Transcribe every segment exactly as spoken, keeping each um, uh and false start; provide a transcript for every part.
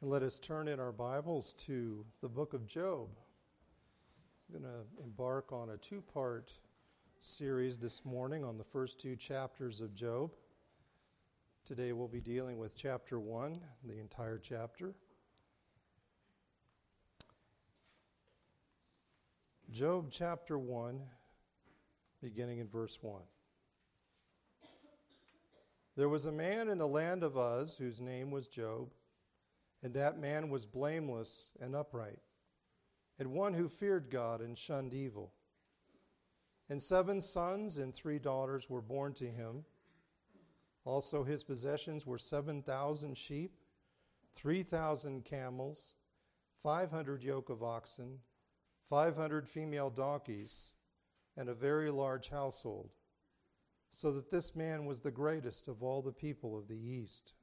And let us turn in our Bibles to the book of Job. I'm going to embark on a two-part series this morning on the first two chapters of Job. Today we'll be dealing with chapter one, the entire chapter. Job chapter one, beginning in verse one. There was a man in the land of Uz whose name was Job, and that man was blameless and upright, and one who feared God and shunned evil. And seven sons and three daughters were born to him. Also his possessions were seven thousand sheep, three thousand camels, five hundred yoke of oxen, five hundred female donkeys, and a very large household, so that this man was the greatest of all the people of the east.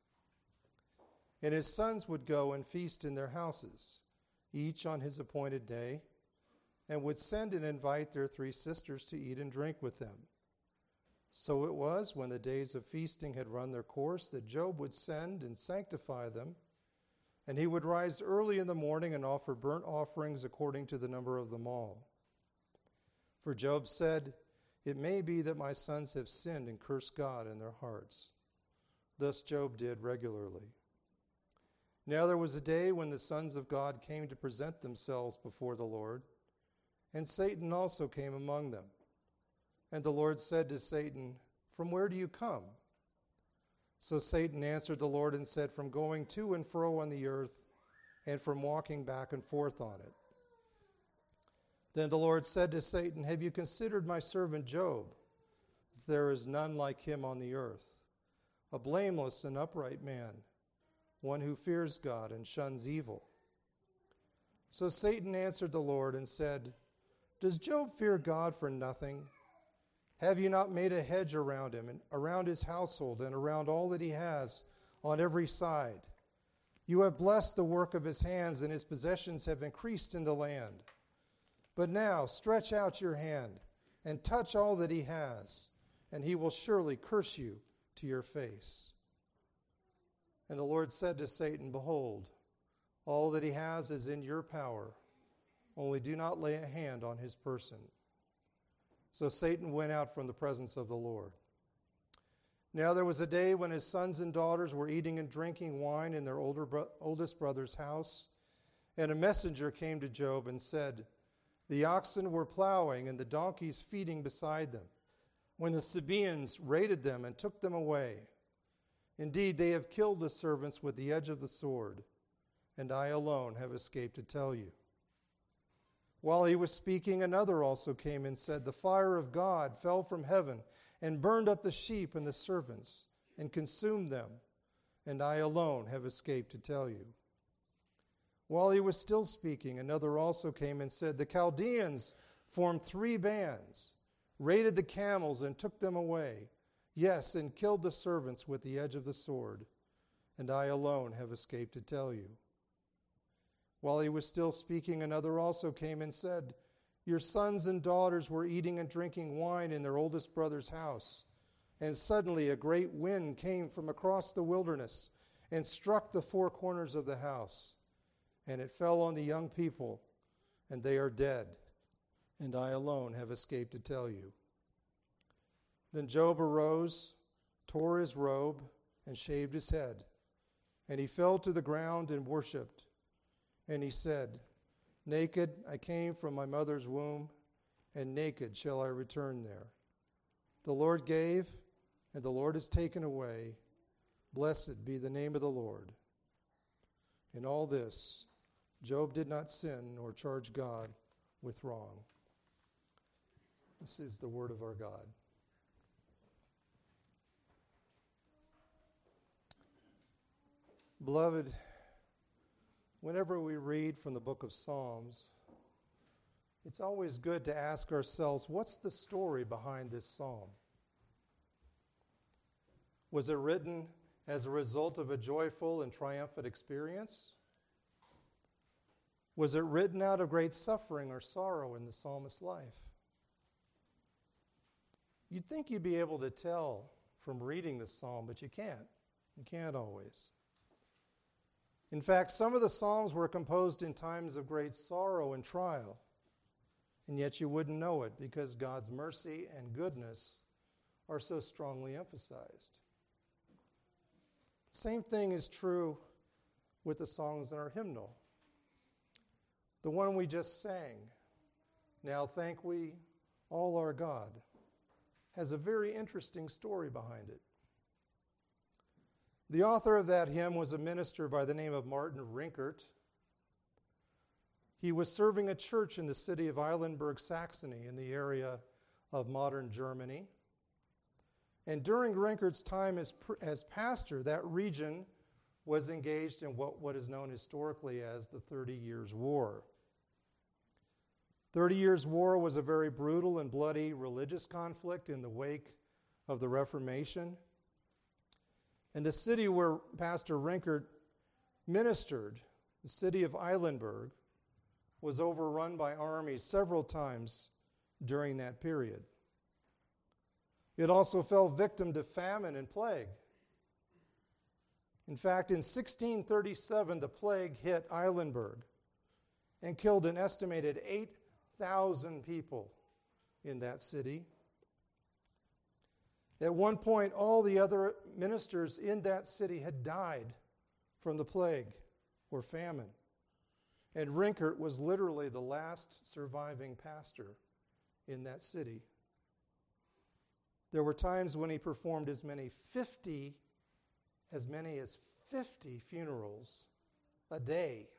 And his sons would go and feast in their houses, each on his appointed day, and would send and invite their three sisters to eat and drink with them. So it was, when the days of feasting had run their course, that Job would send and sanctify them, and he would rise early in the morning and offer burnt offerings according to the number of them all. For Job said, "It may be that my sons have sinned and cursed God in their hearts." Thus Job did regularly. Now there was a day when the sons of God came to present themselves before the Lord, and Satan also came among them. And the Lord said to Satan, "From where do you come?" So Satan answered the Lord and said, "From going to and fro on the earth, and from walking back and forth on it." Then the Lord said to Satan, "Have you considered my servant Job? There is none like him on the earth, a blameless and upright man, one who fears God and shuns evil." So Satan answered the Lord and said, "Does Job fear God for nothing? Have you not made a hedge around him, and around his household, and around all that he has on every side? You have blessed the work of his hands, and his possessions have increased in the land. But now stretch out your hand and touch all that he has, and he will surely curse you to your face." And the Lord said to Satan, "Behold, all that he has is in your power. Only do not lay a hand on his person." So Satan went out from the presence of the Lord. Now there was a day when his sons and daughters were eating and drinking wine in their older bro- oldest brother's house. And a messenger came to Job and said, "The oxen were plowing and the donkeys feeding beside them, when the Sabaeans raided them and took them away. Indeed, they have killed the servants with the edge of the sword, and I alone have escaped to tell you." While he was speaking, another also came and said, "The fire of God fell from heaven and burned up the sheep and the servants and consumed them, and I alone have escaped to tell you." While he was still speaking, another also came and said, "The Chaldeans formed three bands, raided the camels and took them away. Yes, and killed the servants with the edge of the sword, and I alone have escaped to tell you." While he was still speaking, another also came and said, "Your sons and daughters were eating and drinking wine in their oldest brother's house, and suddenly a great wind came from across the wilderness and struck the four corners of the house, and it fell on the young people, and they are dead, and I alone have escaped to tell you." Then Job arose, tore his robe, and shaved his head. And he fell to the ground and worshipped. And he said, "Naked I came from my mother's womb, and naked shall I return there. The Lord gave, and the Lord has taken away. Blessed be the name of the Lord." In all this, Job did not sin nor charge God with wrong. This is the word of our God. Beloved, whenever we read from the book of Psalms, it's always good to ask ourselves, what's the story behind this psalm? Was it written as a result of a joyful and triumphant experience? Was it written out of great suffering or sorrow in the psalmist's life? You'd think you'd be able to tell from reading this psalm, but you can't. You can't always. In fact, some of the Psalms were composed in times of great sorrow and trial, and yet you wouldn't know it because God's mercy and goodness are so strongly emphasized. Same thing is true with the songs in our hymnal. The one we just sang, "Now Thank We All Our God," has a very interesting story behind it. The author of that hymn was a minister by the name of Martin Rinkert. He was serving a church in the city of Eilenburg, Saxony, in the area of modern Germany. And during Rinkert's time as, as pastor, that region was engaged in what, what is known historically as the Thirty Years' War. Thirty Years' War was a very brutal and bloody religious conflict in the wake of the Reformation. And the city where Pastor Rinkert ministered, the city of Eilenburg, was overrun by armies several times during that period. It also fell victim to famine and plague. In fact, in sixteen thirty-seven, the plague hit Eilenburg and killed an estimated eight thousand people in that city. At one point, all the other ministers in that city had died from the plague or famine. And Rinkert was literally the last surviving pastor in that city. There were times when he performed as many fifty, as many as fifty funerals a day.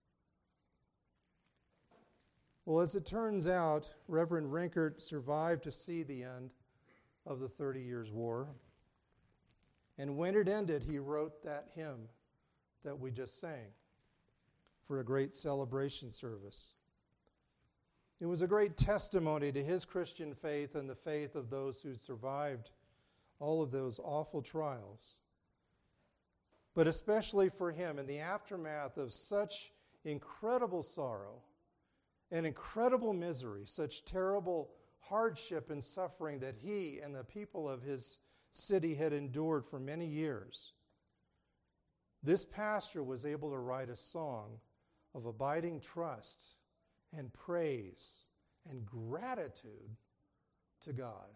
Well, as it turns out, Reverend Rinkert survived to see the end of the Thirty Years' War. And when it ended, he wrote that hymn that we just sang for a great celebration service. It was a great testimony to his Christian faith and the faith of those who survived all of those awful trials. But especially for him, in the aftermath of such incredible sorrow and incredible misery, such terrible hardship and suffering that he and the people of his city had endured for many years, this pastor was able to write a song of abiding trust and praise and gratitude to God.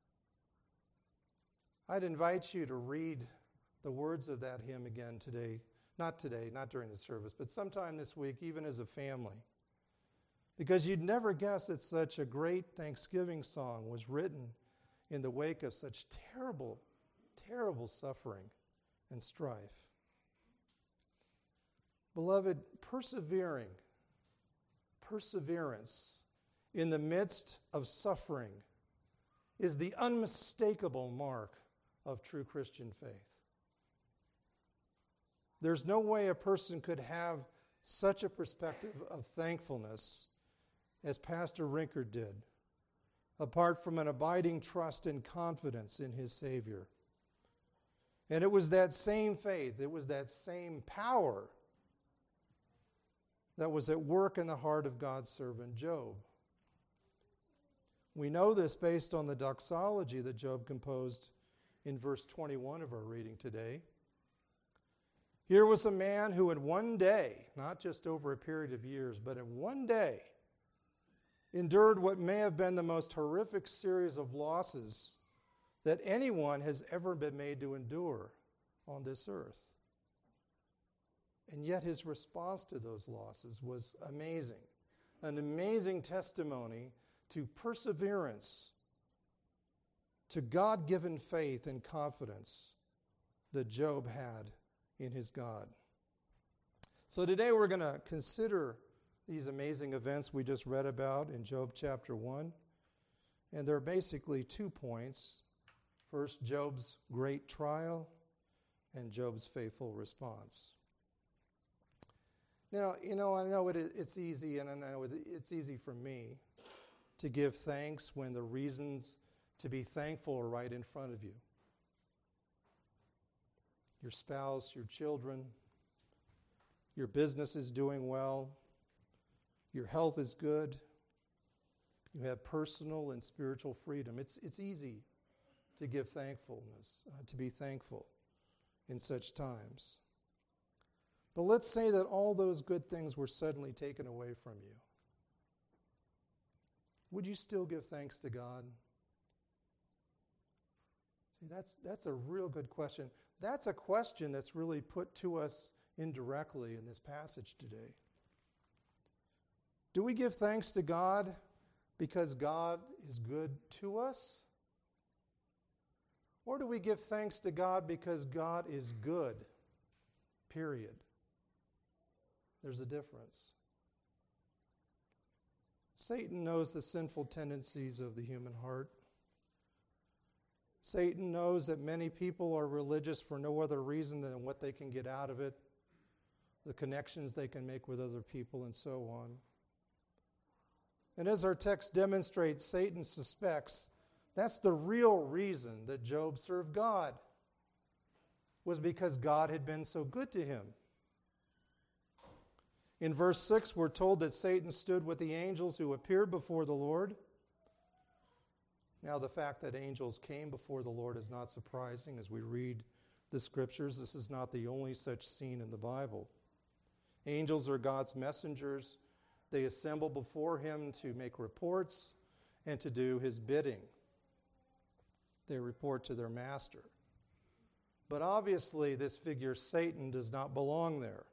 I'd invite you to read the words of that hymn again today. Not today, not during the service, but sometime this week, even as a family. Because you'd never guess that such a great Thanksgiving song was written in the wake of such terrible, terrible suffering and strife. Beloved, persevering, perseverance in the midst of suffering is the unmistakable mark of true Christian faith. There's no way a person could have such a perspective of thankfulness as Pastor Rinkert did, apart from an abiding trust and confidence in his Savior. And it was that same faith, it was that same power that was at work in the heart of God's servant Job. We know this based on the doxology that Job composed in verse twenty-one of our reading today. Here was a man who in one day, not just over a period of years, but in one day, endured what may have been the most horrific series of losses that anyone has ever been made to endure on this earth. And yet his response to those losses was amazing. An amazing testimony to perseverance, to God-given faith and confidence that Job had in his God. So today we're going to consider these amazing events we just read about in Job chapter one. And there are basically two points. First, Job's great trial, and Job's faithful response. Now, you know, I know it, it's easy, and I know it's easy for me to give thanks when the reasons to be thankful are right in front of you. Your spouse, your children, your business is doing well, your health is good, you have personal and spiritual freedom. It's, it's easy to give thankfulness, uh, to be thankful in such times. But let's say that all those good things were suddenly taken away from you. Would you still give thanks to God? See, that's, that's a real good question. That's a question that's really put to us indirectly in this passage today. Do we give thanks to God because God is good to us? Or do we give thanks to God because God is good? Period. There's a difference. Satan knows the sinful tendencies of the human heart. Satan knows that many people are religious for no other reason than what they can get out of it, the connections they can make with other people, and so on. And as our text demonstrates, Satan suspects that's the real reason that Job served God, was because God had been so good to him. In verse six, we're told that Satan stood with the angels who appeared before the Lord. Now, the fact that angels came before the Lord is not surprising as we read the Scriptures. This is not the only such scene in the Bible. Angels are God's messengers. They assemble before him to make reports and to do his bidding. They report to their master. But obviously, this figure, Satan, does not belong there.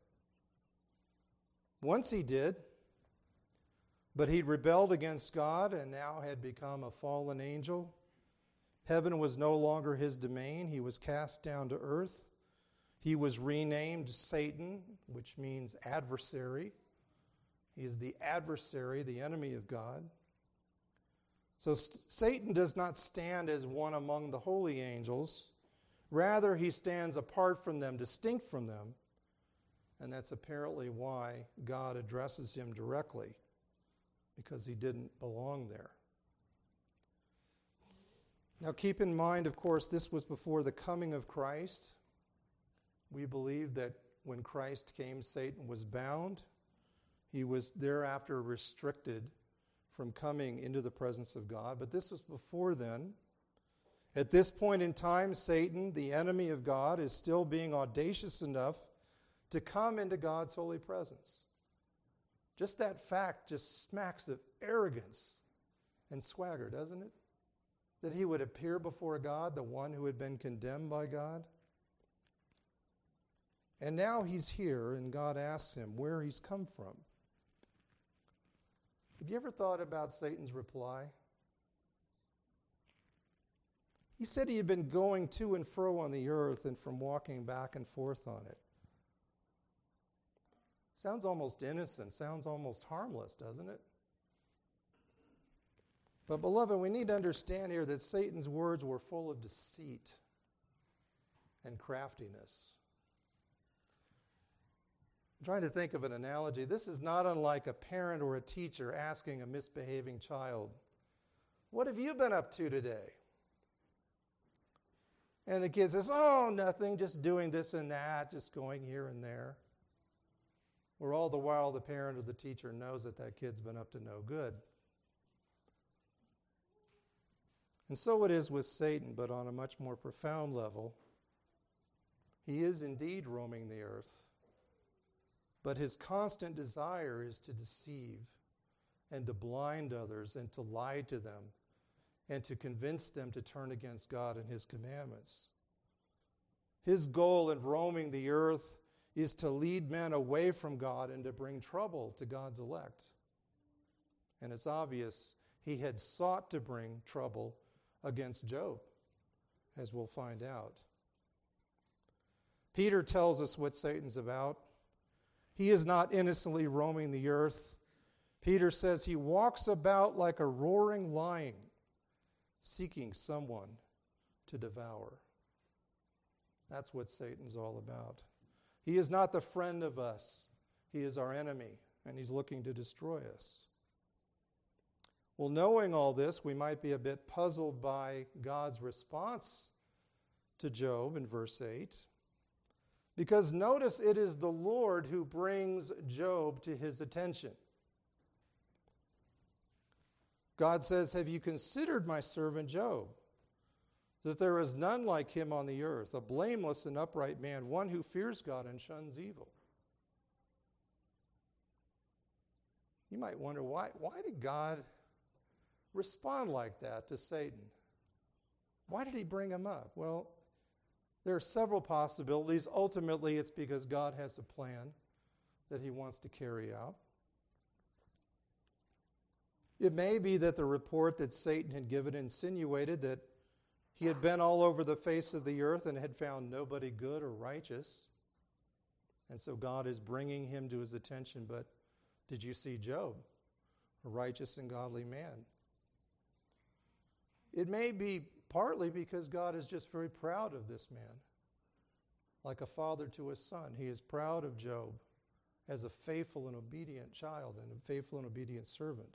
Once he did, but he rebelled against God and now had become a fallen angel. Heaven was no longer his domain. He was cast down to earth. He was renamed Satan, which means adversary. He is the adversary, the enemy of God. So Satan does not stand as one among the holy angels. Rather, he stands apart from them, distinct from them. And that's apparently why God addresses him directly, because he didn't belong there. Now keep in mind, of course, this was before the coming of Christ. We believe that when Christ came, Satan was bound. He was thereafter restricted from coming into the presence of God. But this was before then. At this point in time, Satan, the enemy of God, is still being audacious enough to come into God's holy presence. Just that fact just smacks of arrogance and swagger, doesn't it? That he would appear before God, the one who had been condemned by God. And now he's here, and God asks him where he's come from. Have you ever thought about Satan's reply? He said he had been going to and fro on the earth and from walking back and forth on it. Sounds almost innocent, sounds almost harmless, doesn't it? But beloved, we need to understand here that Satan's words were full of deceit and craftiness. I'm trying to think of an analogy. This is not unlike a parent or a teacher asking a misbehaving child, "What have you been up to today?" And the kid says, "Oh, nothing, just doing this and that, just going here and there." Where all the while the parent or the teacher knows that that kid's been up to no good. And so it is with Satan, but on a much more profound level. He is indeed roaming the earth, but his constant desire is to deceive and to blind others and to lie to them and to convince them to turn against God and his commandments. His goal in roaming the earth is to lead men away from God and to bring trouble to God's elect. And it's obvious he had sought to bring trouble against Job, as we'll find out. Peter tells us what Satan's about. He is not innocently roaming the earth. Peter says he walks about like a roaring lion, seeking someone to devour. That's what Satan's all about. He is not the friend of us. He is our enemy, and he's looking to destroy us. Well, knowing all this, we might be a bit puzzled by God's response to Job in verse eight. Because notice it is the Lord who brings Job to his attention. God says, "Have you considered my servant Job? That there is none like him on the earth, a blameless and upright man, one who fears God and shuns evil." You might wonder, why, why did God respond like that to Satan? Why did he bring him up? Well, there are several possibilities. Ultimately, it's because God has a plan that he wants to carry out. It may be that the report that Satan had given insinuated that he had been all over the face of the earth and had found nobody good or righteous. And so God is bringing him to his attention. But did you see Job, a righteous and godly man? It may be partly because God is just very proud of this man. Like a father to his son, he is proud of Job as a faithful and obedient child and a faithful and obedient servant.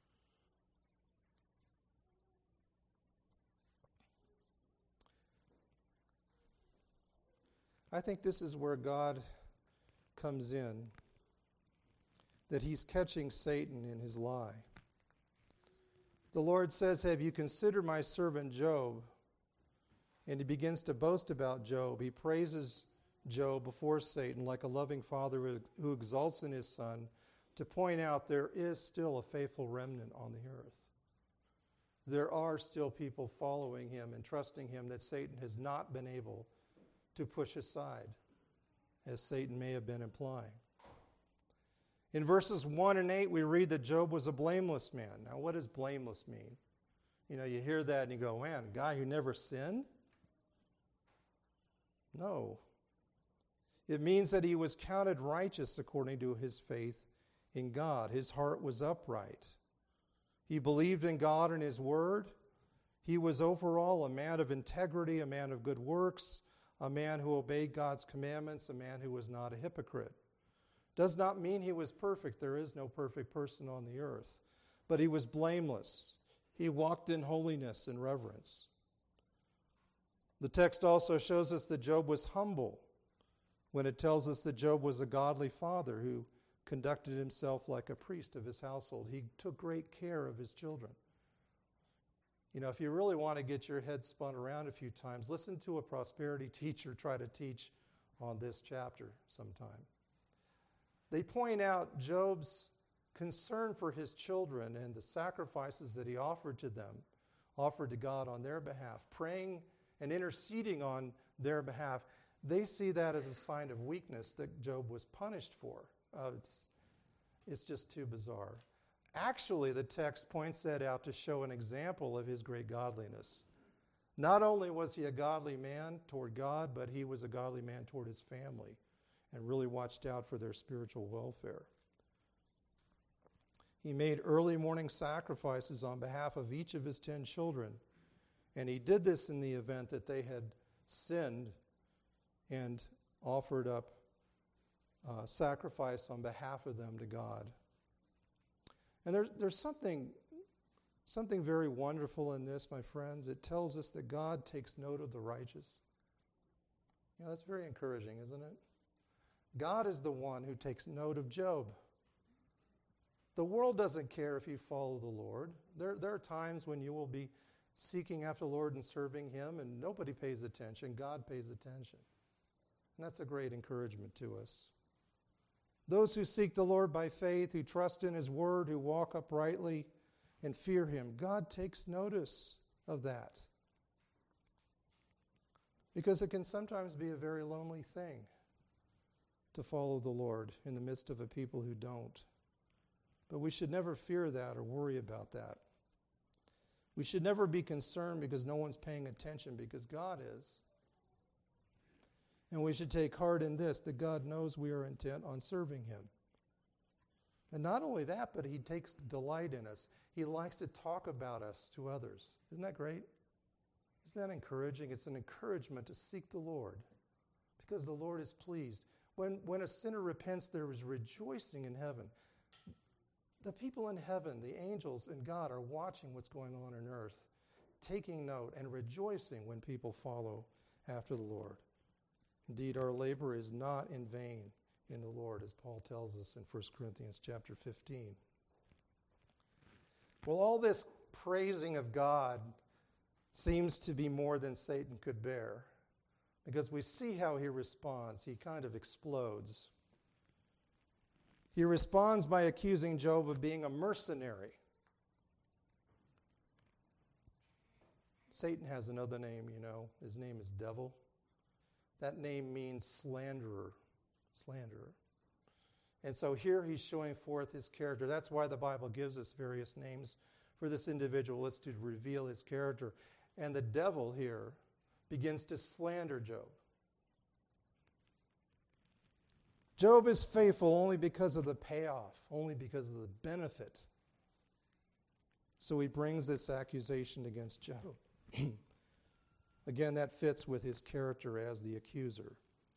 I think this is where God comes in, that he's catching Satan in his lie. The Lord says, "Have you considered my servant Job?" And he begins to boast about Job. He praises Job before Satan like a loving father who exalts in his son, to point out there is still a faithful remnant on the earth. There are still people following him and trusting him that Satan has not been able to push aside, as Satan may have been implying. In verses one and eight, we read that Job was a blameless man. Now, what does blameless mean? You know, you hear that and you go, man, a guy who never sinned? No. It means that he was counted righteous according to his faith in God. His heart was upright. He believed in God and his word. He was overall a man of integrity, a man of good works, a man who obeyed God's commandments, a man who was not a hypocrite. Does not mean he was perfect. There is no perfect person on the earth. But he was blameless. He walked in holiness and reverence. The text also shows us that Job was humble when it tells us that Job was a godly father who conducted himself like a priest of his household. He took great care of his children. You know, if you really want to get your head spun around a few times, listen to a prosperity teacher try to teach on this chapter sometime. They point out Job's concern for his children and the sacrifices that he offered to them, offered to God on their behalf, praying and interceding on their behalf. They see that as a sign of weakness that Job was punished for. Uh, it's, it's just too bizarre. Actually, the text points that out to show an example of his great godliness. Not only was he a godly man toward God, but he was a godly man toward his family and really watched out for their spiritual welfare. He made early morning sacrifices on behalf of each of his ten children, and he did this in the event that they had sinned and offered up uh, sacrifice on behalf of them to God. And there's, there's something, something very wonderful in this, my friends. It tells us that God takes note of the righteous. You know, that's very encouraging, isn't it? God is the one who takes note of Job. The world doesn't care if you follow the Lord. There, there are times when you will be seeking after the Lord and serving him, and nobody pays attention. God pays attention. And that's a great encouragement to us. Those who seek the Lord by faith, who trust in his word, who walk uprightly and fear him, God takes notice of that. Because it can sometimes be a very lonely thing to follow the Lord in the midst of a people who don't. But we should never fear that or worry about that. We should never be concerned because no one's paying attention, because God is. And we should take heart in this, that God knows we are intent on serving him. And not only that, but he takes delight in us. He likes to talk about us to others. Isn't that great? Isn't that encouraging? It's an encouragement to seek the Lord because the Lord is pleased. When, when a sinner repents, there is rejoicing in heaven. The people in heaven, the angels and God, are watching what's going on on earth, taking note and rejoicing when people follow after the Lord. Indeed, our labor is not in vain in the Lord, as Paul tells us in First Corinthians chapter fifteen. Well, all this praising of God seems to be more than Satan could bear, because we see how he responds. He kind of explodes. He responds by accusing Job of being a mercenary. Satan has another name, you know. His name is devil. That name means slanderer, slanderer. And so here he's showing forth his character. That's why the Bible gives us various names for this individual. It's to reveal his character. And the devil here begins to slander Job. Job is faithful only because of the payoff, only because of the benefit. So he brings this accusation against Job. Again, that fits with his character as the accuser.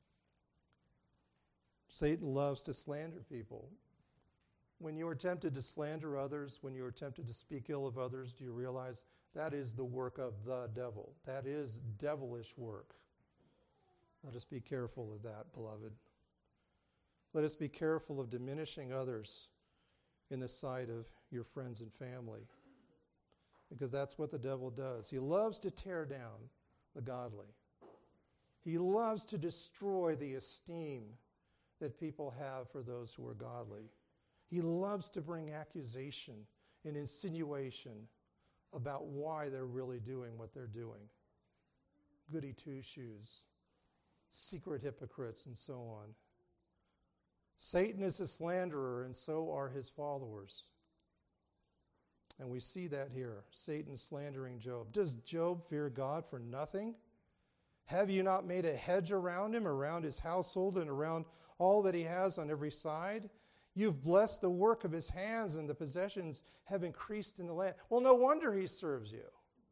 Satan loves to slander people. When you are tempted to slander others, when you are tempted to speak ill of others, do you realize that is the work of the devil? That is devilish work. Let us be careful of that, beloved. Let us be careful of diminishing others in the sight of your friends and family, because that's what the devil does. He loves to tear down the godly. He loves to destroy the esteem that people have for those who are godly. He loves to bring accusation and insinuation about why they're really doing what they're doing. Goody two-shoes, secret hypocrites, and so on. Satan is a slanderer, and so are his followers. And we see that here, Satan slandering Job. Does Job fear God for nothing? Have you not made a hedge around him, around his household, and around all that he has on every side? You've blessed the work of his hands, and the possessions have increased in the land. Well, no wonder he serves you.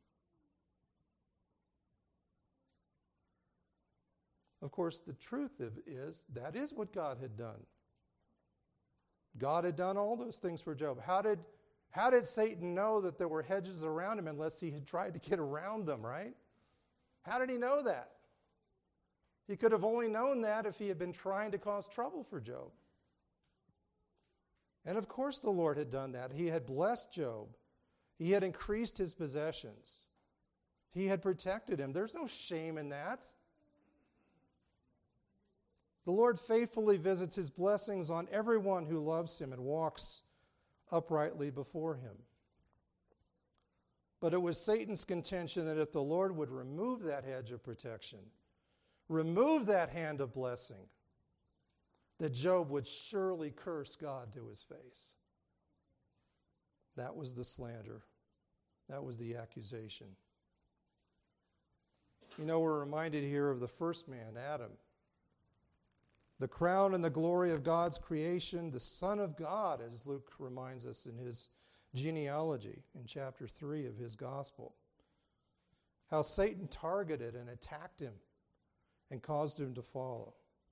Of course, the truth is, that is what God had done. God had done all those things for Job. How did, how did Satan know that there were hedges around him unless he had tried to get around them, right? How did he know that? He could have only known that if he had been trying to cause trouble for Job. And of course the Lord had done that. He had blessed Job. He had increased his possessions. He had protected him. There's no shame in that. The Lord faithfully visits his blessings on everyone who loves him and walks uprightly before him. But it was Satan's contention that if the Lord would remove that hedge of protection, remove that hand of blessing, that Job would surely curse God to his face. That was the slander. That was the accusation. You know, we're reminded here of the first man, Adam. The crown and the glory of God's creation, the Son of God, as Luke reminds us in his genealogy in chapter three of his gospel. How Satan targeted and attacked him and caused him to fall.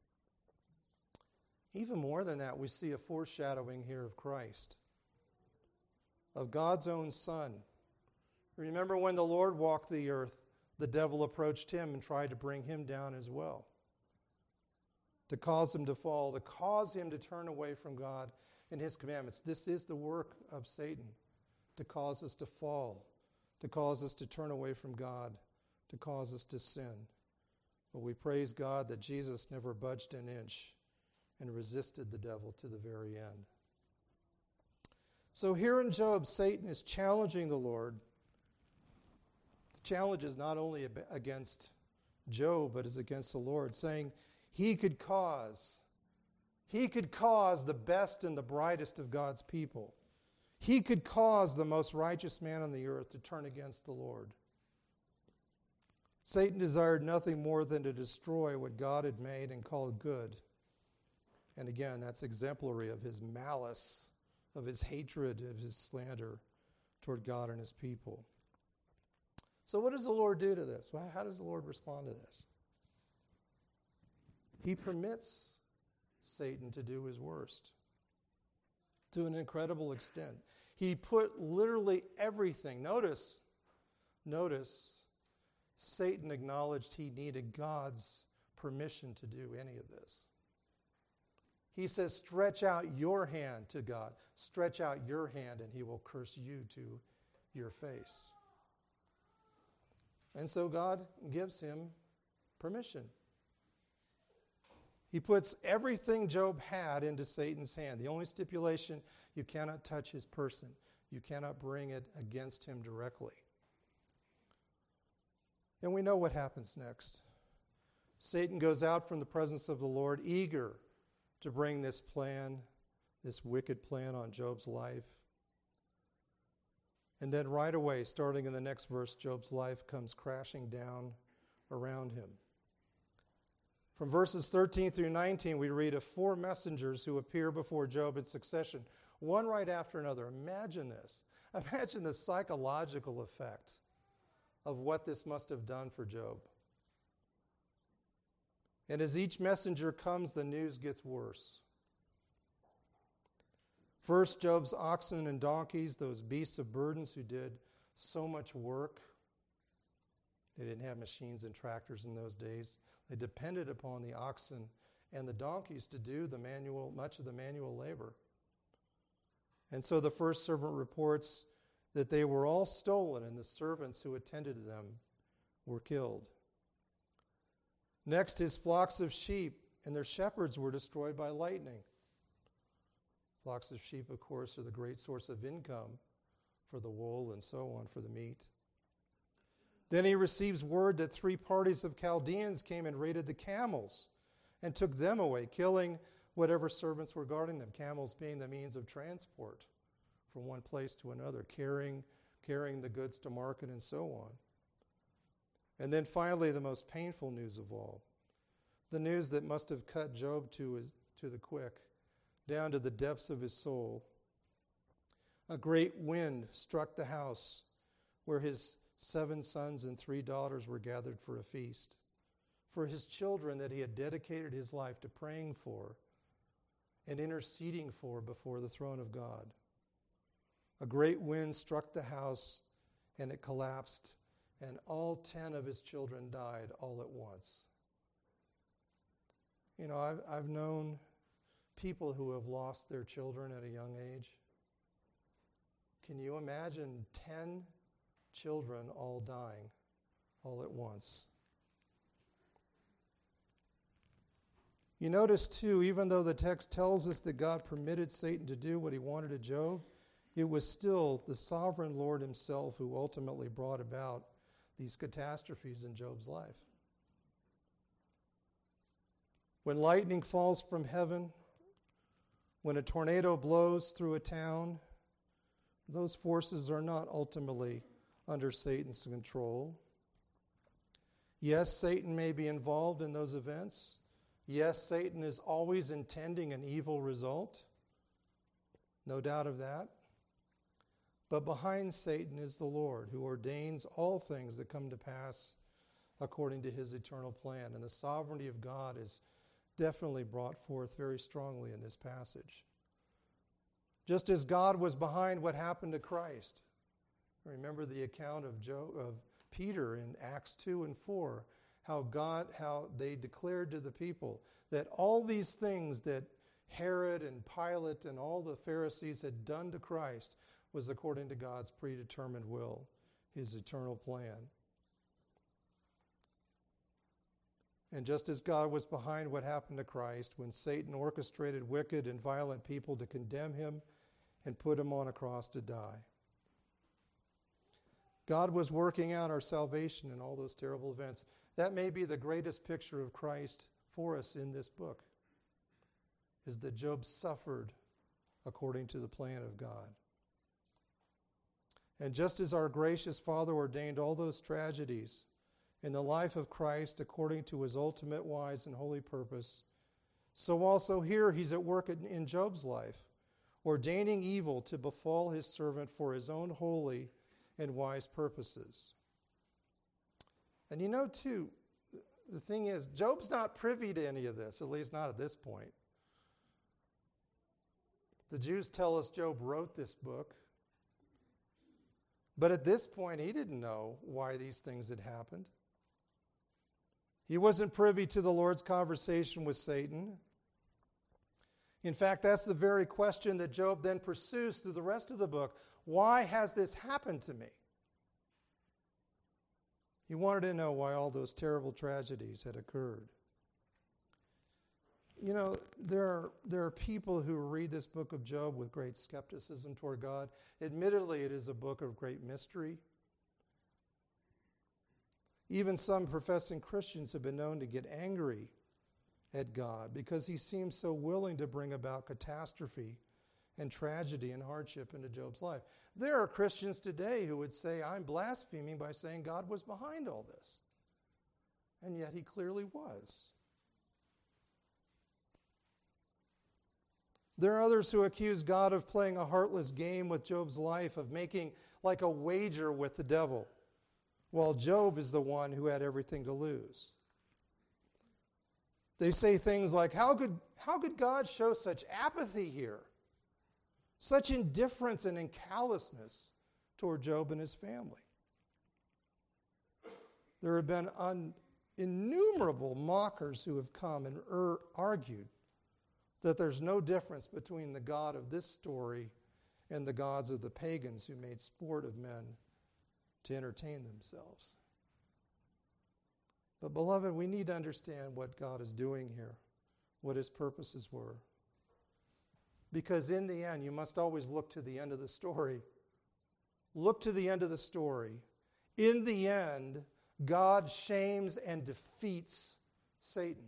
Even more than that, we see a foreshadowing here of Christ, of God's own Son. Remember when the Lord walked the earth, the devil approached him and tried to bring him down as well, to cause him to fall, to cause him to turn away from God and his commandments. This is the work of Satan, to cause us to fall, to cause us to turn away from God, to cause us to sin. But we praise God that Jesus never budged an inch and resisted the devil to the very end. So here in Job, Satan is challenging the Lord. The challenge is not only against Job, but is against the Lord, saying he could cause, he could cause the best and the brightest of God's people. He could cause the most righteous man on the earth to turn against the Lord. Satan desired nothing more than to destroy what God had made and called good. And again, that's exemplary of his malice, of his hatred, of his slander toward God and his people. So what does the Lord do to this? Well, how does the Lord respond to this? He permits Satan to do his worst to an incredible extent. He put literally everything. Notice, notice, Satan acknowledged he needed God's permission to do any of this. He says, stretch out your hand to God. Stretch out your hand and he will curse you to your face. And so God gives him permission. He puts everything Job had into Satan's hand. The only stipulation, you cannot touch his person. You cannot bring it against him directly. And we know what happens next. Satan goes out from the presence of the Lord, eager to bring this plan, this wicked plan on Job's life. And then right away, starting in the next verse, Job's life comes crashing down around him. From verses thirteen through nineteen, we read of four messengers who appear before Job in succession, one right after another. Imagine this. Imagine the psychological effect of what this must have done for Job. And as each messenger comes, the news gets worse. First, Job's oxen and donkeys, those beasts of burdens who did so much work. They didn't have machines and tractors in those days. They depended upon the oxen and the donkeys to do the manual, much of the manual labor. And so the first servant reports that they were all stolen, and the servants who attended to them were killed. Next, his flocks of sheep and their shepherds were destroyed by lightning. Flocks of sheep, of course, are the great source of income for the wool and so on, for the meat. Then he receives word that three parties of Chaldeans came and raided the camels and took them away, killing whatever servants were guarding them, camels being the means of transport from one place to another, carrying, carrying the goods to market and so on. And then finally, the most painful news of all, the news that must have cut Job to, his, to the quick, down to the depths of his soul. A great wind struck the house where his seven sons and three daughters were gathered for a feast, for his children that he had dedicated his life to praying for and interceding for before the throne of God. A great wind struck the house and it collapsed, and all ten of his children died all at once. You know, I've, I've known people who have lost their children at a young age. Can you imagine ten children all dying all at once? You notice too, even though the text tells us that God permitted Satan to do what he wanted to Job, it was still the sovereign Lord himself who ultimately brought about these catastrophes in Job's life. When lightning falls from heaven, when a tornado blows through a town, those forces are not ultimately under Satan's control. Yes, Satan may be involved in those events. Yes, Satan is always intending an evil result. No doubt of that. But behind Satan is the Lord, who ordains all things that come to pass according to his eternal plan. And the sovereignty of God is definitely brought forth very strongly in this passage. Just as God was behind what happened to Christ. Remember the account of Job, of Peter in Acts two and four, how God, how they declared to the people that all these things that Herod and Pilate and all the Pharisees had done to Christ was according to God's predetermined will, his eternal plan. And just as God was behind what happened to Christ when Satan orchestrated wicked and violent people to condemn him and put him on a cross to die, God was working out our salvation in all those terrible events. That may be the greatest picture of Christ for us in this book, is that Job suffered according to the plan of God. And just as our gracious Father ordained all those tragedies in the life of Christ according to his ultimate wise and holy purpose, so also here he's at work in Job's life, ordaining evil to befall his servant for his own holy and wise purposes. And you know, too, the thing is, Job's not privy to any of this, at least not at this point. The Jews tell us Job wrote this book, but at this point, he didn't know why these things had happened. He wasn't privy to the Lord's conversation with Satan. In fact, that's the very question that Job then pursues through the rest of the book. Why has this happened to me? He wanted to know why all those terrible tragedies had occurred. you know, there are, there are people who read this book of Job with great skepticism toward God. Admittedly, it is a book of great mystery. Even some professing Christians have been known to get angry at God because he seems so willing to bring about catastrophe and tragedy and hardship into Job's life. There are Christians today who would say, I'm blaspheming by saying God was behind all this. And yet he clearly was. There are others who accuse God of playing a heartless game with Job's life, of making like a wager with the devil, while Job is the one who had everything to lose. They say things like, how could, how could God show such apathy here? Such indifference and callousness toward Job and his family. There have been un, innumerable mockers who have come and er, argued that there's no difference between the God of this story and the gods of the pagans who made sport of men to entertain themselves. But beloved, we need to understand what God is doing here, what his purposes were. Because in the end, you must always look to the end of the story. Look to the end of the story. In the end, God shames and defeats Satan.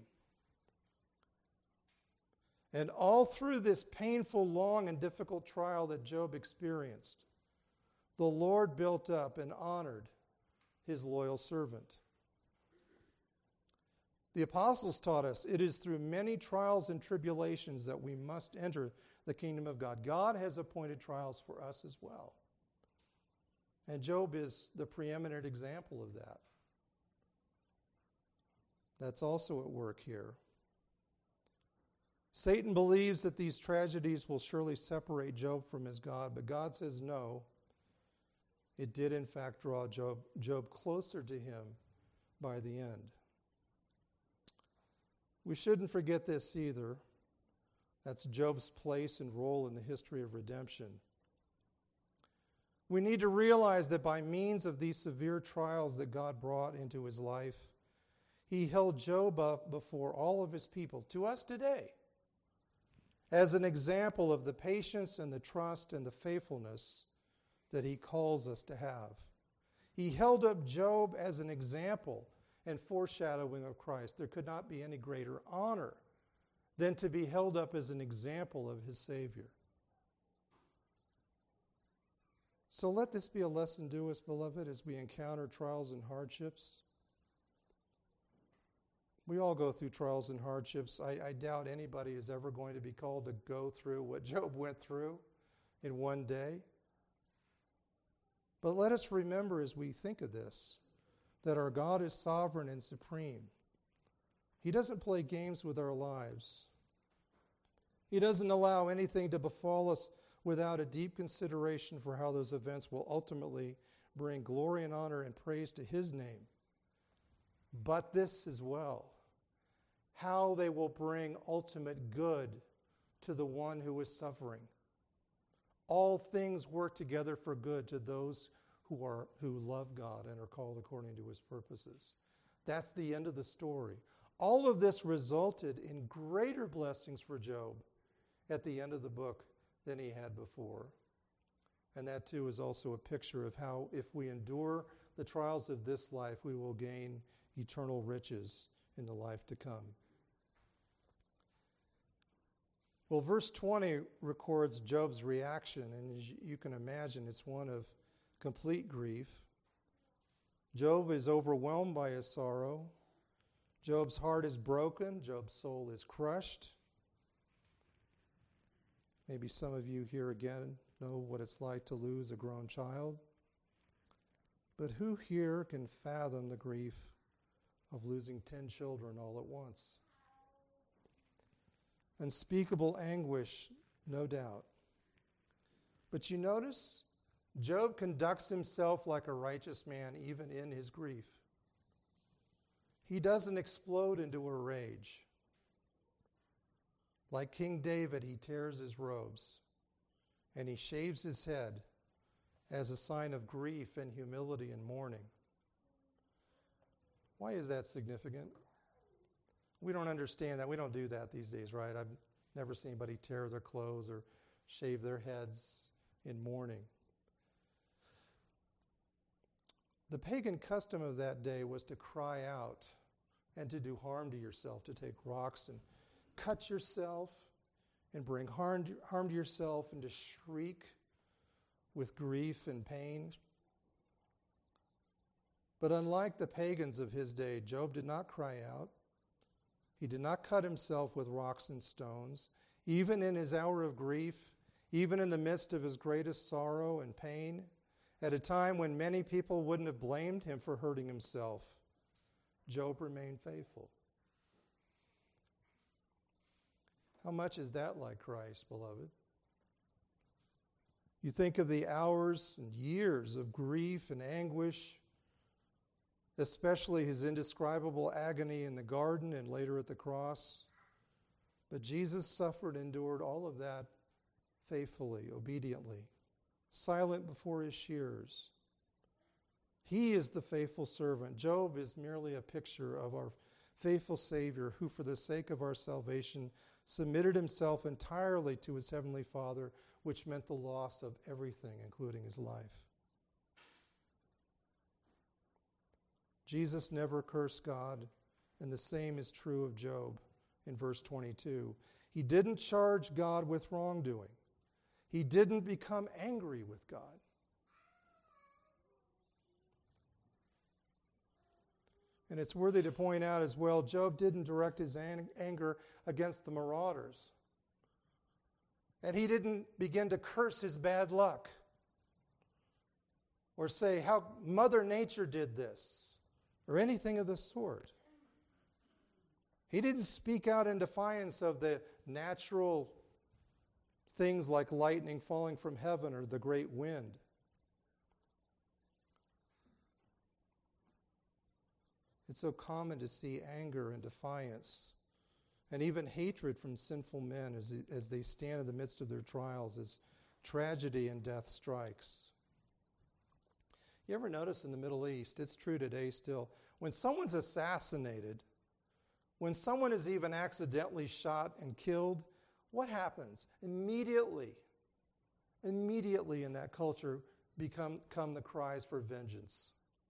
And all through this painful, long, and difficult trial that Job experienced, the Lord built up and honored his loyal servant. The apostles taught us it is through many trials and tribulations that we must enter the kingdom of God. God has appointed trials for us as well. And Job is the preeminent example of that. That's also at work here. Satan believes that these tragedies will surely separate Job from his God, but God says no. It did in fact draw Job, Job closer to him by the end. We shouldn't forget this either. That's Job's place and role in the history of redemption. We need to realize that by means of these severe trials that God brought into his life, he held Job up before all of his people, to us today, as an example of the patience and the trust and the faithfulness that he calls us to have. He held up Job as an example and foreshadowing of Christ. There could not be any greater honor than to be held up as an example of his Savior. So let this be a lesson to us, beloved, as we encounter trials and hardships. We all go through trials and hardships. I, I doubt anybody is ever going to be called to go through what Job went through in one day. But let us remember as we think of this, that our God is sovereign and supreme. He doesn't play games with our lives. He doesn't allow anything to befall us without a deep consideration for how those events will ultimately bring glory and honor and praise to his name. But this as well, how they will bring ultimate good to the one who is suffering. All things work together for good to those who are who love God and are called according to his purposes. That's the end of the story. All of this resulted in greater blessings for Job at the end of the book than he had before. And that too is also a picture of how if we endure the trials of this life, we will gain eternal riches in the life to come. Well, verse twenty records Job's reaction, and as you can imagine, it's one of complete grief. Job is overwhelmed by his sorrow. Job's heart is broken. Job's soul is crushed. Maybe some of you here again know what it's like to lose a grown child. But who here can fathom the grief of losing ten children all at once? Unspeakable anguish, no doubt. But you notice, Job conducts himself like a righteous man even in his grief. He doesn't explode into a rage. Like King David, he tears his robes and he shaves his head as a sign of grief and humility and mourning. Why is that significant? We don't understand that. We don't do that these days, right? I've never seen anybody tear their clothes or shave their heads in mourning. The pagan custom of that day was to cry out and to do harm to yourself, to take rocks and cut yourself and bring harm to, harm to yourself and to shriek with grief and pain. But unlike the pagans of his day, Job did not cry out. He did not cut himself with rocks and stones. Even in his hour of grief, even in the midst of his greatest sorrow and pain, at a time when many people wouldn't have blamed him for hurting himself, Job remained faithful. How much is that like Christ, beloved? You think of the hours and years of grief and anguish, especially his indescribable agony in the garden and later at the cross. But Jesus suffered and endured all of that faithfully, obediently, silent before his shears. He is the faithful servant. Job is merely a picture of our faithful Savior who, for the sake of our salvation, submitted himself entirely to his heavenly Father, which meant the loss of everything, including his life. Jesus never cursed God, and the same is true of Job in verse twenty-two. He didn't charge God with wrongdoing. He didn't become angry with God. And it's worthy to point out as well, Job didn't direct his ang- anger against the marauders. And he didn't begin to curse his bad luck or say how Mother Nature did this or anything of the sort. He didn't speak out in defiance of the natural things like lightning falling from heaven or the great wind. It's so common to see anger and defiance and even hatred from sinful men as, as they stand in the midst of their trials as tragedy and death strikes. You ever notice in the Middle East, it's true today still, when someone's assassinated, when someone is even accidentally shot and killed, what happens? Immediately, immediately in that culture become come the cries for vengeance,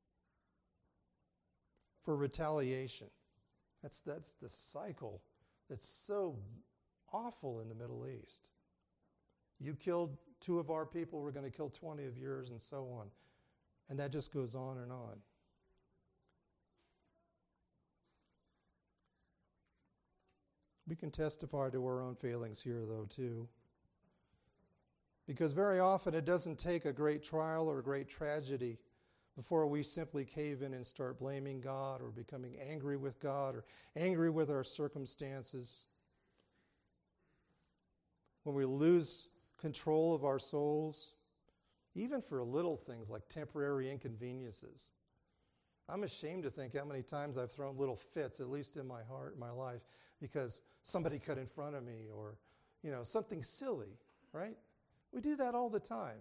for retaliation. That's, that's the cycle that's so awful in the Middle East. You killed two of our people, we're going to kill twenty of yours, and so on. And that just goes on and on. We can testify to our own failings here, though, too. Because very often it doesn't take a great trial or a great tragedy before we simply cave in and start blaming God or becoming angry with God or angry with our circumstances. When we lose control of our souls, even for little things like temporary inconveniences. I'm ashamed to think how many times I've thrown little fits, at least in my heart, in my life, because somebody cut in front of me or, you know, something silly, right? We do that all the time.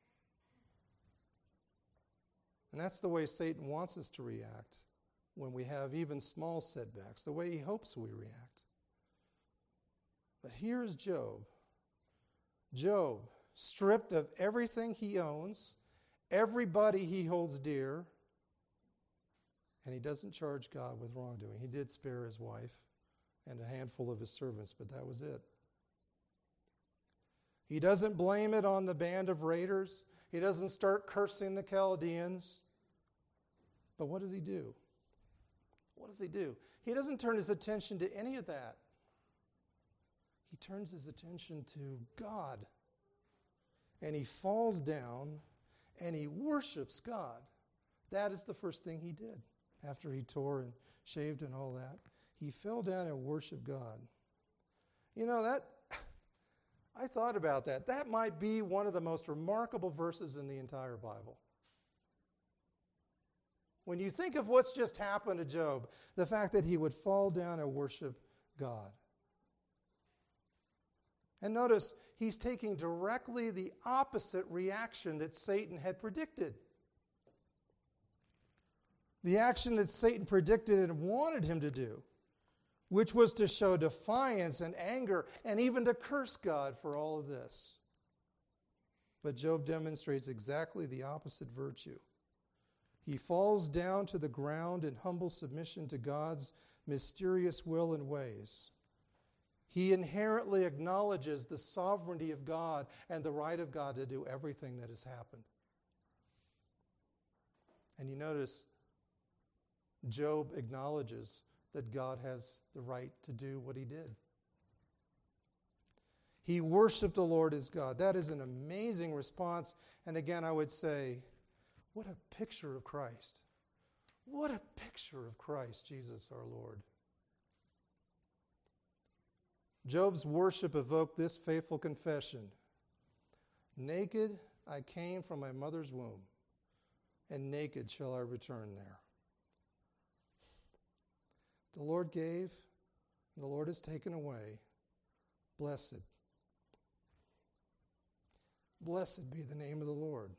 And that's the way Satan wants us to react when we have even small setbacks, the way he hopes we react. But here's Job. Job, stripped of everything he owns, everybody he holds dear, and he doesn't charge God with wrongdoing. He did spare his wife and a handful of his servants, but that was it. He doesn't blame it on the band of raiders. He doesn't start cursing the Chaldeans. But what does he do? What does he do? He doesn't turn his attention to any of that. He turns his attention to God. And he falls down and he worships God. That is the first thing he did after he tore and shaved and all that. He fell down and worshiped God. You know, that I thought about that. That might be one of the most remarkable verses in the entire Bible. When you think of what's just happened to Job, the fact that he would fall down and worship God. And notice, he's taking directly the opposite reaction that Satan had predicted. The action that Satan predicted and wanted him to do which was to show defiance and anger and even to curse God for all of this. But Job demonstrates exactly the opposite virtue. He falls down to the ground in humble submission to God's mysterious will and ways. He inherently acknowledges the sovereignty of God and the right of God to do everything that has happened. And you notice, Job acknowledges that God has the right to do what he did. He worshiped the Lord as God. That is an amazing response. And again, I would say, what a picture of Christ. What a picture of Christ, Jesus our Lord. Job's worship evoked this faithful confession. Naked I came from my mother's womb, and naked shall I return there. The Lord gave, and the Lord has taken away. Blessed. Blessed be the name of the Lord.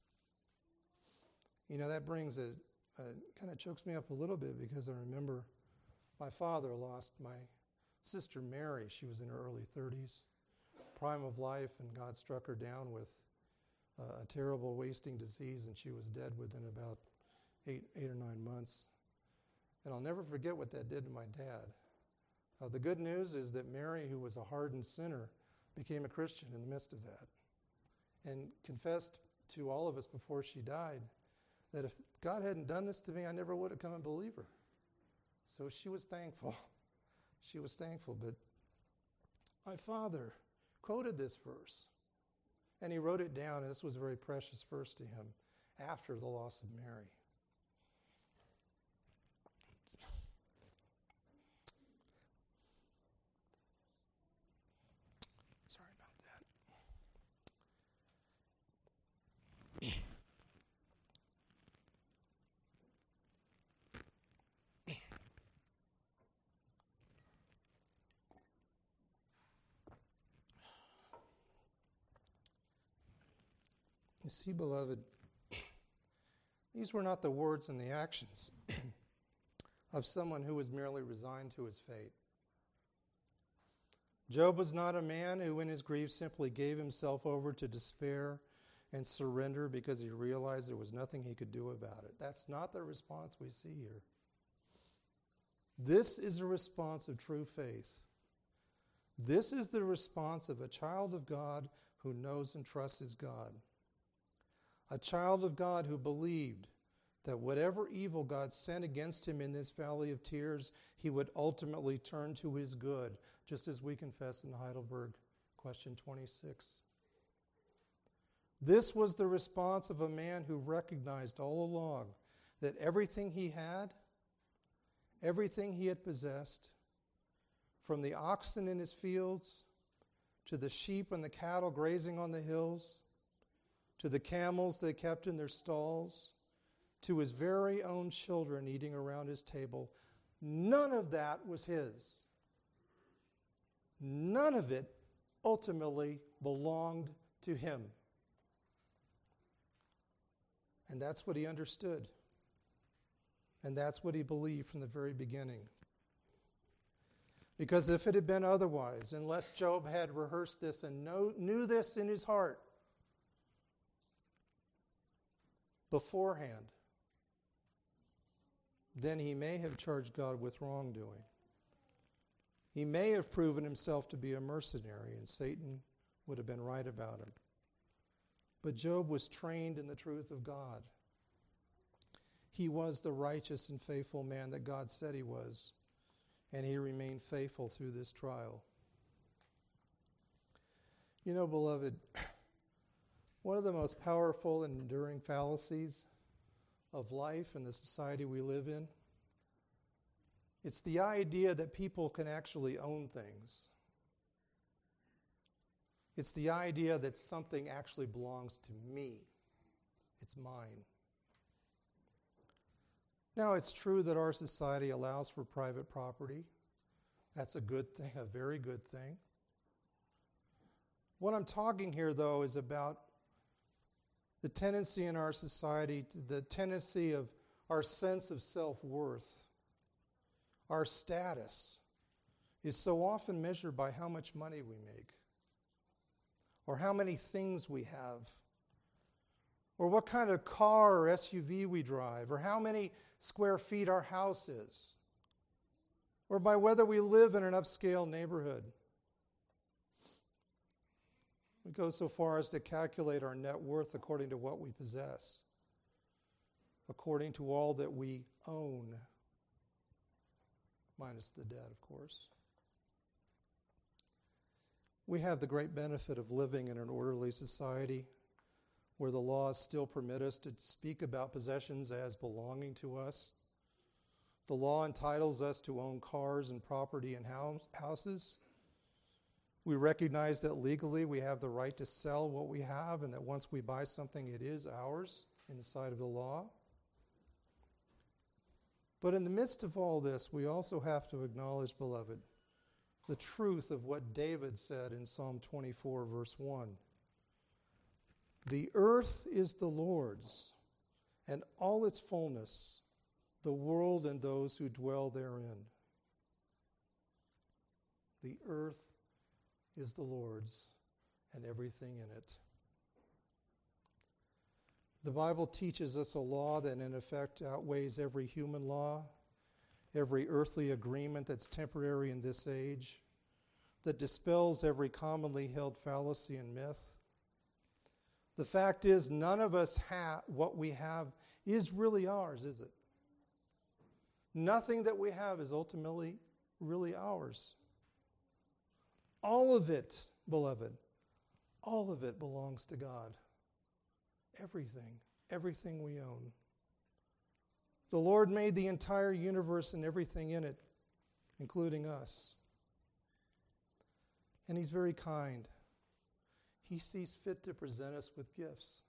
You know, that brings a, a kind of chokes me up a little bit because I remember my father lost my sister Mary. She was in her early thirties, prime of life, and God struck her down with uh, a terrible wasting disease, and she was dead within about eight, eight or nine months. And I'll never forget what that did to my dad. Uh, the good news is that Mary, who was a hardened sinner, became a Christian in the midst of that and confessed to all of us before she died that if God hadn't done this to me, I never would have come a believer. So she was thankful. She was thankful. But my father quoted this verse, and he wrote it down, and this was a very precious verse to him after the loss of Mary. Sorry about that. You see, beloved, these were not the words and the actions of someone who was merely resigned to his fate. Job was not a man who in his grief simply gave himself over to despair and surrender because he realized there was nothing he could do about it. That's not the response we see here. This is a response of true faith. This is the response of a child of God who knows and trusts his God. A child of God who believed that whatever evil God sent against him in this valley of tears, he would ultimately turn to his good, just as we confess in Heidelberg, question twenty-six. This was the response of a man who recognized all along that everything he had, everything he had possessed, from the oxen in his fields, to the sheep and the cattle grazing on the hills, to the camels they kept in their stalls, to his very own children eating around his table, none of that was his. None of it ultimately belonged to him. And that's what he understood. And that's what he believed from the very beginning. Because if it had been otherwise, unless Job had rehearsed this and know, knew this in his heart beforehand, then he may have charged God with wrongdoing. He may have proven himself to be a mercenary, and Satan would have been right about him. But Job was trained in the truth of God. He was the righteous and faithful man that God said he was, and he remained faithful through this trial. You know, beloved, one of the most powerful and enduring fallacies of life and the society we live in, it's the idea that people can actually own things. It's the idea that something actually belongs to me. It's mine. Now, it's true that our society allows for private property. That's a good thing, a very good thing. What I'm talking here, though, is about the tendency in our society, to the tendency of our sense of self-worth, our status, is so often measured by how much money we make, or how many things we have, or what kind of car or S U V we drive, or how many square feet our house is, or by whether we live in an upscale neighborhood. We go so far as to calculate our net worth according to what we possess, according to all that we own, minus the debt, of course. We have the great benefit of living in an orderly society where the laws still permit us to speak about possessions as belonging to us. The law entitles us to own cars and property and house, houses. We recognize that legally we have the right to sell what we have, and that once we buy something, it is ours in the sight of the law. But in the midst of all this, we also have to acknowledge, beloved, the truth of what David said in Psalm twenty-four, verse one. The earth is the Lord's, and all its fullness, the world and those who dwell therein. The earth is the Lord's, and everything in it. The Bible teaches us a law that in effect outweighs every human law, every earthly agreement that's temporary in this age, that dispels every commonly held fallacy and myth. The fact is, none of us have what we have is really ours, is it? Nothing that we have is ultimately really ours. All of it, beloved, all of it belongs to God. Everything, everything we own. The Lord made the entire universe and everything in it, including us. And He's very kind. He sees fit to present us with gifts.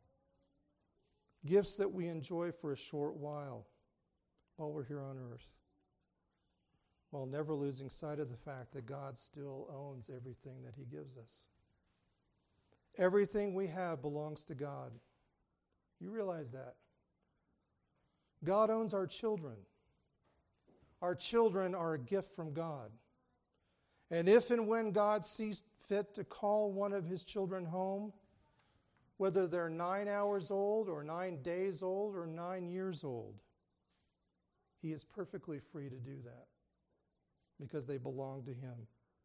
Gifts that we enjoy for a short while while we're here on earth, while never losing sight of the fact that God still owns everything that He gives us. Everything we have belongs to God. You realize that? God owns our children. Our children are a gift from God. And if and when God sees fit to call one of His children home, whether they're nine hours old or nine days old or nine years old, He is perfectly free to do that because they belong to Him.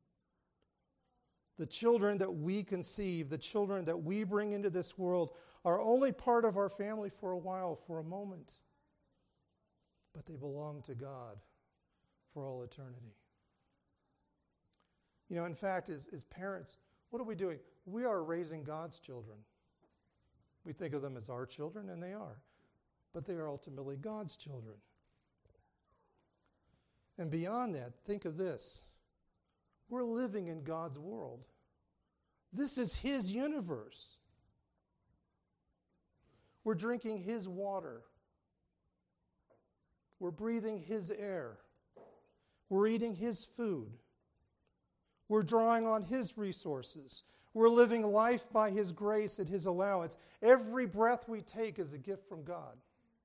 The children that we conceive, the children that we bring into this world, are only part of our family for a while, for a moment. But they belong to God for all eternity. You know, in fact, as, as parents, what are we doing? We are raising God's children. We think of them as our children, and they are. But they are ultimately God's children. And beyond that, think of this. We're living in God's world. This is His universe. We're drinking His water. We're breathing His air. We're eating His food. We're drawing on His resources. We're living life by His grace and His allowance. Every breath we take is a gift from God.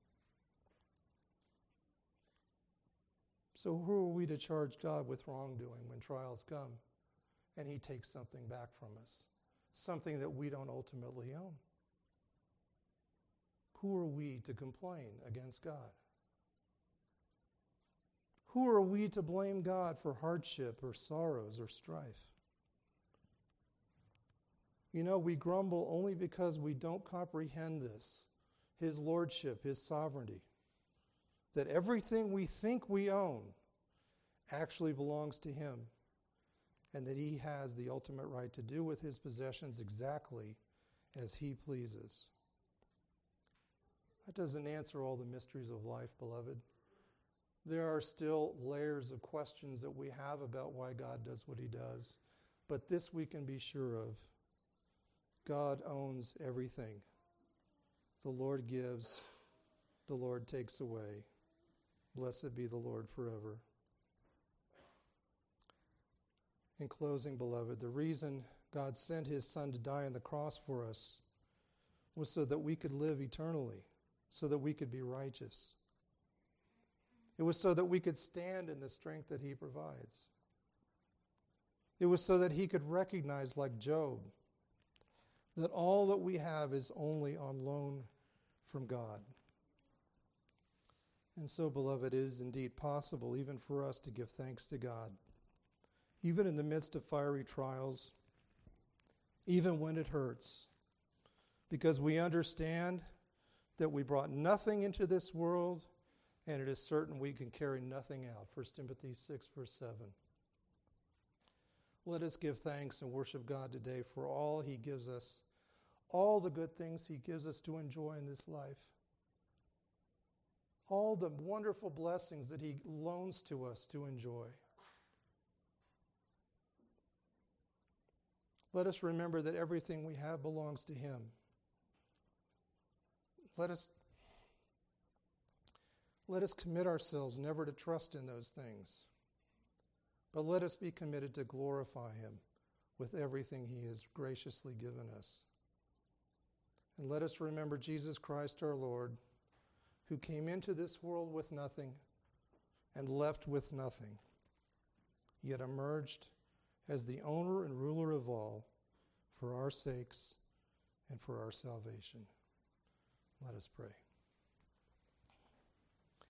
So who are we to charge God with wrongdoing when trials come and He takes something back from us, something that we don't ultimately own? Who are we to complain against God? Who are we to blame God for hardship or sorrows or strife? You know, we grumble only because we don't comprehend this, His lordship, His sovereignty, that everything we think we own actually belongs to Him, and that He has the ultimate right to do with His possessions exactly as He pleases. That doesn't answer all the mysteries of life, beloved. There are still layers of questions that we have about why God does what He does, but this we can be sure of. God owns everything. The Lord gives, the Lord takes away. Blessed be the Lord forever. In closing, beloved, the reason God sent His Son to die on the cross for us was so that we could live eternally, so that we could be righteous. It was so that we could stand in the strength that He provides. It was so that he could recognize, like Job, that all that we have is only on loan from God. And so, beloved, it is indeed possible even for us to give thanks to God, even in the midst of fiery trials, even when it hurts, because we understand that we brought nothing into this world, and it is certain we can carry nothing out. First Timothy six, verse seven. Let us give thanks and worship God today for all he gives us, all the good things he gives us to enjoy in this life, all the wonderful blessings that he loans to us to enjoy. Let us remember that everything we have belongs to him. Let us, let us commit ourselves never to trust in those things, but let us be committed to glorify him with everything he has graciously given us. And let us remember Jesus Christ our Lord, who came into this world with nothing and left with nothing, yet emerged as the owner and ruler of all for our sakes and for our salvation. Let us pray.